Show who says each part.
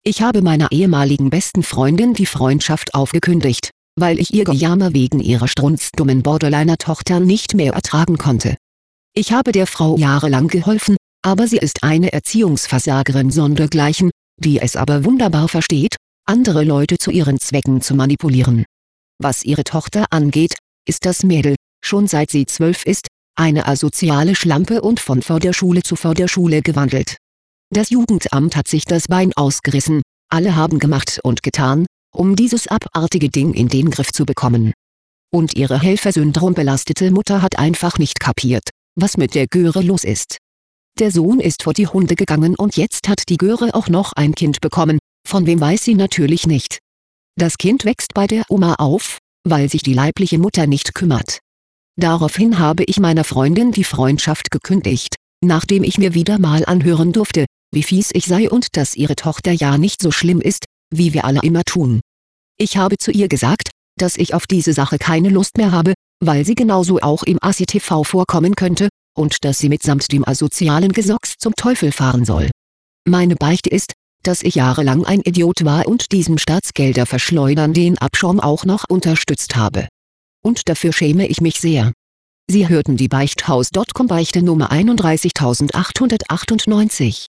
Speaker 1: Ich habe meiner ehemaligen besten Freundin die Freundschaft aufgekündigt, weil ich ihr Gejammer wegen ihrer strunzdummen Borderliner-Tochter nicht mehr ertragen konnte. Ich habe der Frau jahrelang geholfen, aber sie ist eine Erziehungsversagerin sondergleichen, die es aber wunderbar versteht, andere Leute zu ihren Zwecken zu manipulieren. Was ihre Tochter angeht, ist das Mädel, schon seit sie 12 ist, eine asoziale Schlampe und von Förderschule zu Förderschule gewandelt. Das Jugendamt hat sich das Bein ausgerissen, alle haben gemacht und getan, um dieses abartige Ding in den Griff zu bekommen. Und ihre Helfersyndrom belastete Mutter hat einfach nicht kapiert, was mit der Göre los ist. Der Sohn ist vor die Hunde gegangen und jetzt hat die Göre auch noch ein Kind bekommen, von wem weiß sie natürlich nicht. Das Kind wächst bei der Oma auf, weil sich die leibliche Mutter nicht kümmert. Daraufhin habe ich meiner Freundin die Freundschaft gekündigt, nachdem ich mir wieder mal anhören durfte, wie fies ich sei und dass ihre Tochter ja nicht so schlimm ist, wie wir alle immer tun. Ich habe zu ihr gesagt, dass ich auf diese Sache keine Lust mehr habe, weil sie genauso auch im ASI-TV vorkommen könnte, und dass sie mitsamt dem asozialen Gesocks zum Teufel fahren soll. Meine Beichte ist, dass ich jahrelang ein Idiot war und diesem Staatsgelder verschleudern den Abschaum auch noch unterstützt habe. Und dafür schäme ich mich sehr. Sie hörten die Beichthaus.com Beichte Nummer 31898.